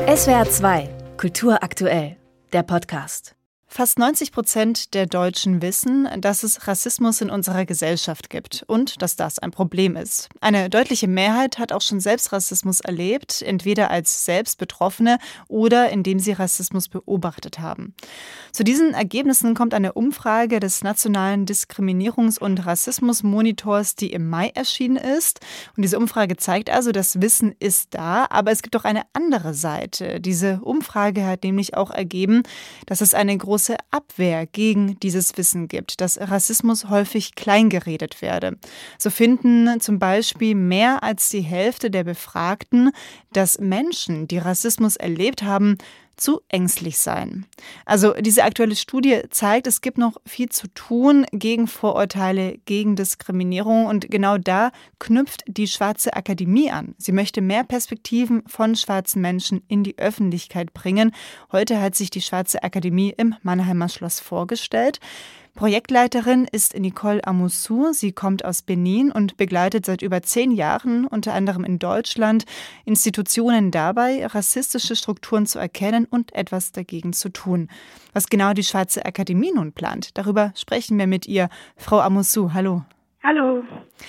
SWR 2, Kultur aktuell, der Podcast. Fast 90% der Deutschen wissen, dass es Rassismus in unserer Gesellschaft gibt und dass das ein Problem ist. Eine deutliche Mehrheit hat auch schon selbst Rassismus erlebt, entweder als selbst Betroffene oder indem sie Rassismus beobachtet haben. Zu diesen Ergebnissen kommt eine Umfrage des Nationalen Diskriminierungs- und Rassismusmonitors, die im Mai erschienen ist. Und diese Umfrage zeigt also, das Wissen ist da, aber es gibt auch eine andere Seite. Diese Umfrage hat nämlich auch ergeben, dass es eine große Abwehr gegen dieses Wissen gibt, dass Rassismus häufig kleingeredet werde. So finden zum Beispiel mehr als die Hälfte der Befragten, dass Menschen, die Rassismus erlebt haben, zu ängstlich seien. Also diese aktuelle Studie zeigt, es gibt noch viel zu tun gegen Vorurteile, gegen Diskriminierung und genau da knüpft die Schwarze Akademie an. Sie möchte mehr Perspektiven von schwarzen Menschen in die Öffentlichkeit bringen. Heute hat sich die Schwarze Akademie im Mannheimer Schloss vorgestellt. Projektleiterin ist Nicole Amoussou. Sie kommt aus Benin und begleitet seit über 10 Jahren, unter anderem in Deutschland, Institutionen dabei, rassistische Strukturen zu erkennen und etwas dagegen zu tun. Was genau die Schwarze Akademie nun plant, darüber sprechen wir mit ihr. Frau Amoussou, hallo. Hallo.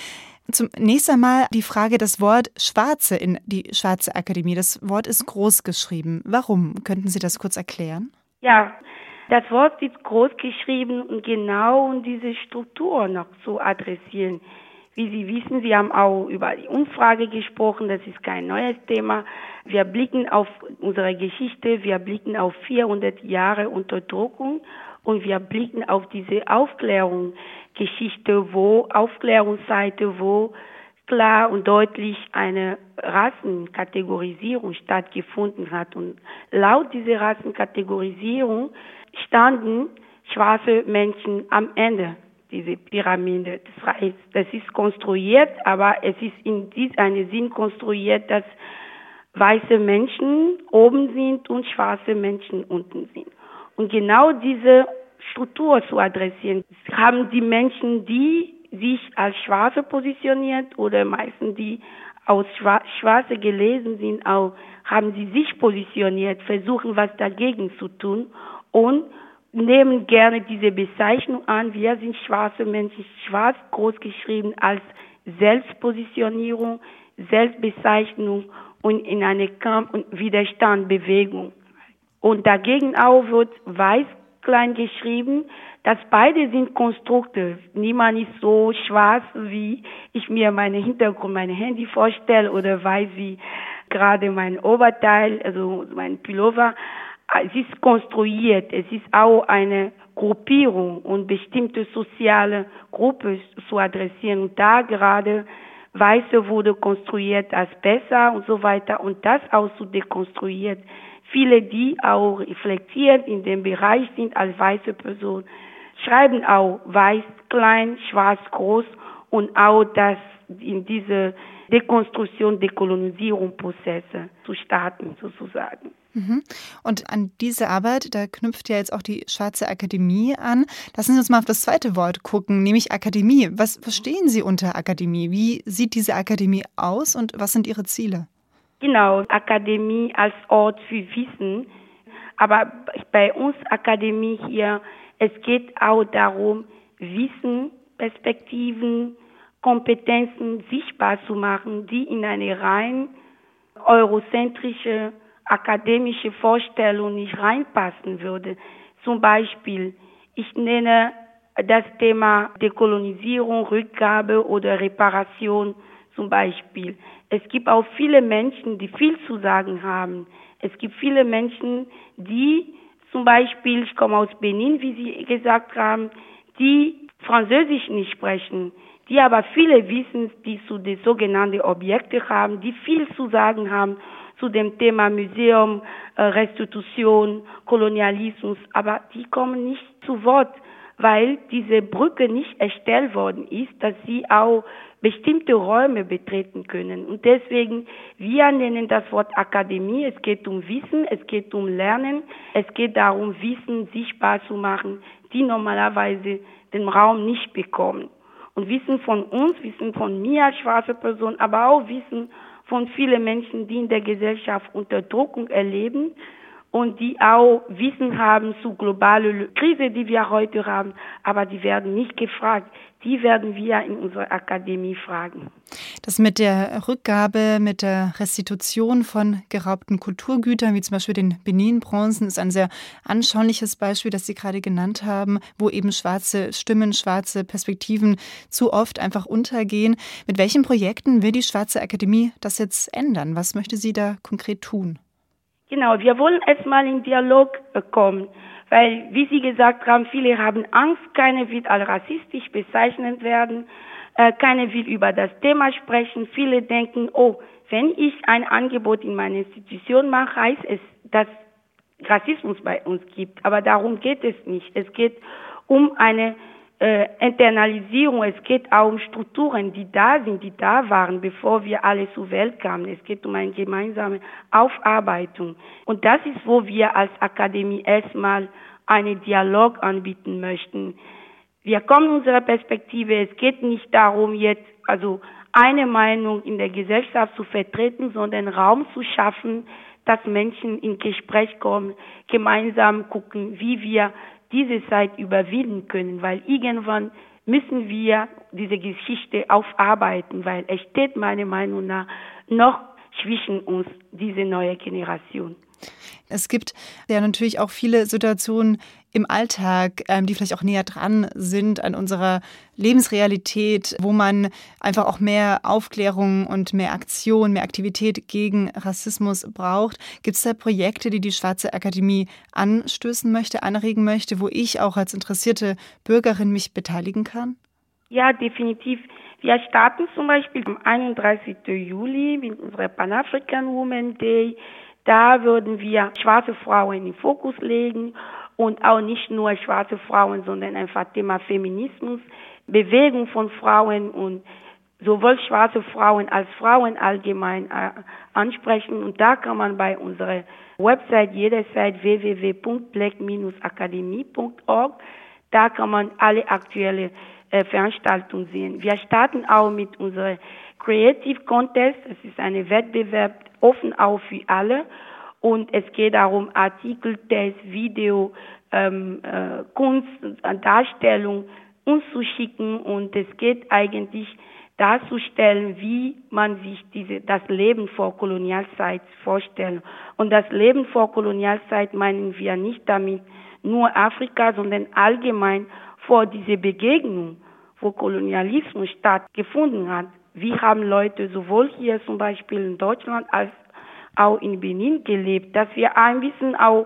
Zunächst einmal die Frage, das Wort Schwarze in die Schwarze Akademie. Das Wort ist groß geschrieben. Warum? Könnten Sie das kurz erklären? Ja, das Wort ist groß geschrieben und genau um diese Struktur noch zu adressieren. Wie Sie wissen, Sie haben auch über die Umfrage gesprochen, das ist kein neues Thema. Wir blicken auf unsere Geschichte, wir blicken auf 400 Jahre Unterdrückung und wir blicken auf diese Aufklärungsgeschichte, Aufklärungsseite, wo klar und deutlich eine Rassenkategorisierung stattgefunden hat. Und laut dieser Rassenkategorisierung standen schwarze Menschen am Ende dieser Pyramide. Das ist konstruiert, aber es ist in diesem Sinn konstruiert, dass weiße Menschen oben sind und schwarze Menschen unten sind. Und genau diese Struktur zu adressieren, haben die Menschen, die sich als Schwarze positioniert oder meistens die aus Schwarze gelesen sind, auch haben sie sich positioniert, versuchen was dagegen zu tun und nehmen gerne diese Bezeichnung an. Wir sind schwarze Menschen, schwarz groß geschrieben als Selbstpositionierung, Selbstbezeichnung und in eine Kampf- und Widerstandbewegung. Und dagegen auch wird weiß klein geschrieben, dass beide sind Konstrukte. Niemand ist so schwarz, wie ich mir meine Handy vorstelle oder weiß wie gerade mein Oberteil, also mein Pullover. Es ist konstruiert. Es ist auch eine Gruppierung und bestimmte soziale Gruppe zu adressieren. Und da gerade Weiße wurde konstruiert als besser und so weiter und das auch zu dekonstruiert. Viele, die auch reflektiert in dem Bereich sind als weiße Person, schreiben auch weiß klein, schwarz groß und auch das in diese Dekonstruktion, Dekolonisierung Prozesse zu starten sozusagen. Und an diese Arbeit, da knüpft ja jetzt auch die Schwarze Akademie an. Lassen Sie uns mal auf das zweite Wort gucken, nämlich Akademie. Was verstehen Sie unter Akademie? Wie sieht diese Akademie aus und was sind Ihre Ziele? Genau, Akademie als Ort für Wissen. Aber bei uns Akademie hier, es geht auch darum, Wissen, Perspektiven, Kompetenzen sichtbar zu machen, die in eine rein eurozentrische akademische Vorstellung nicht reinpassen würde. Zum Beispiel, ich nenne das Thema Dekolonisierung, Rückgabe oder Reparation zum Beispiel. Es gibt auch viele Menschen, die viel zu sagen haben. Es gibt viele Menschen, die zum Beispiel, ich komme aus Benin, wie Sie gesagt haben, die Französisch nicht sprechen, die aber viele Wissen, die zu den sogenannten Objekten haben, die viel zu sagen haben zu dem Thema Museum, Restitution, Kolonialismus, aber die kommen nicht zu Wort, weil diese Brücke nicht erstellt worden ist, dass sie auch bestimmte Räume betreten können. Und deswegen, wir nennen das Wort Akademie. Es geht um Wissen, es geht um Lernen, es geht darum, Wissen sichtbar zu machen, die normalerweise den Raum nicht bekommen. Und Wissen von uns, Wissen von mir als schwarze Person, aber auch Wissen von vielen Menschen, die in der Gesellschaft Unterdrückung erleben und die auch Wissen haben zu globalen Krise, die wir heute haben, aber die werden nicht gefragt. Die werden wir in unserer Akademie fragen. Das mit der Rückgabe, mit der Restitution von geraubten Kulturgütern, wie zum Beispiel den Benin-Bronzen, ist ein sehr anschauliches Beispiel, das Sie gerade genannt haben, wo eben schwarze Stimmen, schwarze Perspektiven zu oft einfach untergehen. Mit welchen Projekten will die Schwarze Akademie das jetzt ändern? Was möchte sie da konkret tun? Genau, wir wollen erstmal in Dialog kommen, weil, wie Sie gesagt haben, viele haben Angst, keiner will als rassistisch bezeichnet werden, keiner will über das Thema sprechen. Viele denken, oh, wenn ich ein Angebot in meiner Institution mache, heißt es, dass Rassismus bei uns gibt. Aber darum geht es nicht. Es geht um eine Internalisierung, es geht auch um Strukturen, die da sind, die da waren, bevor wir alle zur Welt kamen. Es geht um eine gemeinsame Aufarbeitung. Und das ist, wo wir als Akademie erstmal einen Dialog anbieten möchten. Wir kommen in unserer Perspektive, es geht nicht darum, jetzt eine Meinung in der Gesellschaft zu vertreten, sondern Raum zu schaffen, dass Menschen in Gespräch kommen, gemeinsam gucken, wie wir diese Zeit überwinden können, weil irgendwann müssen wir diese Geschichte aufarbeiten, weil es steht meiner Meinung nach noch zwischen uns, diese neue Generation. Es gibt ja natürlich auch viele Situationen im Alltag, die vielleicht auch näher dran sind an unserer Lebensrealität, wo man einfach auch mehr Aufklärung und mehr Aktion, mehr Aktivität gegen Rassismus braucht. Gibt es da Projekte, die die Schwarze Akademie anstößen möchte, anregen möchte, wo ich auch als interessierte Bürgerin mich beteiligen kann? Ja, definitiv. Wir starten zum Beispiel am 31. Juli mit unserem Pan-African Women Day. Da würden wir schwarze Frauen in den Fokus legen und auch nicht nur schwarze Frauen, sondern einfach Thema Feminismus, Bewegung von Frauen und sowohl schwarze Frauen als Frauen allgemein ansprechen. Und da kann man bei unserer Website jederzeit www.black-akademie.org, da kann man alle aktuelle Veranstaltungen sehen. Wir starten auch mit unserem Creative Contest. Es ist ein Wettbewerb, offen auch für alle. Und es geht darum, Artikel, Text, Video, Kunst, Darstellung uns zu schicken. Und es geht eigentlich darzustellen, wie man sich das Leben vor Kolonialzeit vorstellt. Und das Leben vor Kolonialzeit meinen wir nicht damit nur Afrika, sondern allgemein vor dieser Begegnung, wo Kolonialismus stattgefunden hat. Wie haben Leute sowohl hier zum Beispiel in Deutschland als auch in Benin gelebt, dass wir ein bisschen auch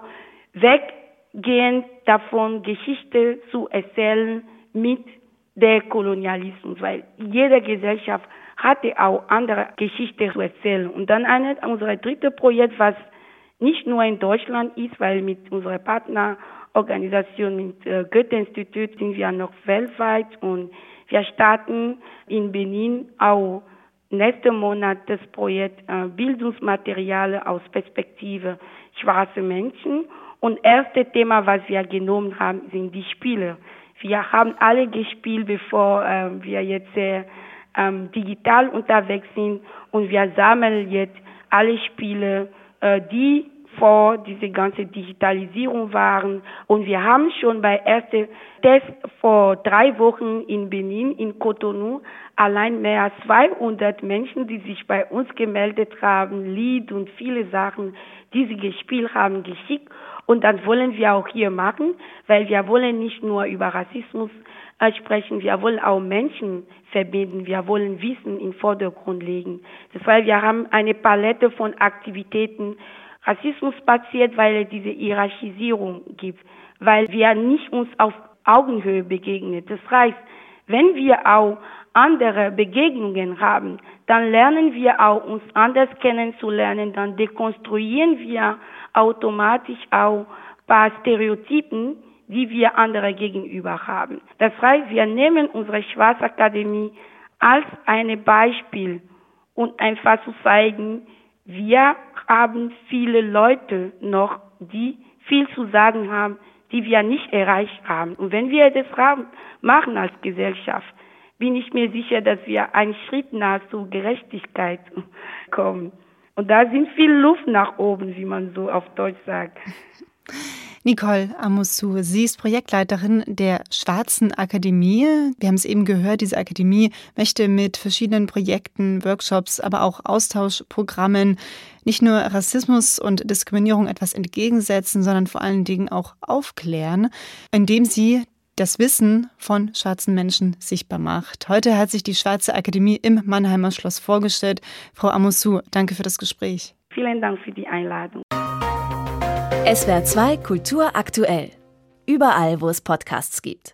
weggehen davon, Geschichte zu erzählen mit der Kolonialismus, weil jede Gesellschaft hatte auch andere Geschichte zu erzählen. Und dann unser drittes Projekt, was nicht nur in Deutschland ist, weil mit unserer Partnerorganisation, mit Goethe-Institut sind wir noch weltweit und wir starten in Benin auch nächsten Monat das Projekt Bildungsmaterialien aus Perspektive schwarze Menschen. Und erste Thema, was wir genommen haben, sind die Spiele. Wir haben alle gespielt, bevor wir jetzt digital unterwegs sind. Und wir sammeln jetzt alle Spiele, die vor diese ganze Digitalisierung waren. Und wir haben schon bei ersten Test vor 3 Wochen in Benin, in Cotonou, allein mehr als 200 Menschen, die sich bei uns gemeldet haben, Lied und viele Sachen, die sie gespielt haben, geschickt. Und das wollen wir auch hier machen, weil wir wollen nicht nur über Rassismus sprechen, wir wollen auch Menschen verbinden, wir wollen Wissen in den Vordergrund legen. Das heißt, wir haben eine Palette von Aktivitäten. Rassismus passiert, weil es diese Hierarchisierung gibt, weil wir nicht uns auf Augenhöhe begegnen. Das heißt, wenn wir auch andere Begegnungen haben, dann lernen wir auch, uns anders kennenzulernen, dann dekonstruieren wir automatisch auch ein paar Stereotypen, die wir andere gegenüber haben. Das heißt, wir nehmen unsere Schwarze Akademie als ein Beispiel und einfach zu zeigen, wir haben viele Leute noch, die viel zu sagen haben, die wir nicht erreicht haben. Und wenn wir das machen als Gesellschaft, bin ich mir sicher, dass wir einen Schritt nahe zur Gerechtigkeit kommen. Und da sind viel Luft nach oben, wie man so auf Deutsch sagt. Nicole Amouzou, sie ist Projektleiterin der Schwarzen Akademie. Wir haben es eben gehört, diese Akademie möchte mit verschiedenen Projekten, Workshops, aber auch Austauschprogrammen nicht nur Rassismus und Diskriminierung etwas entgegensetzen, sondern vor allen Dingen auch aufklären, indem sie das Wissen von schwarzen Menschen sichtbar macht. Heute hat sich die Schwarze Akademie im Mannheimer Schloss vorgestellt. Frau Amouzou, danke für das Gespräch. Vielen Dank für die Einladung. SWR 2 Kultur aktuell. Überall, wo es Podcasts gibt.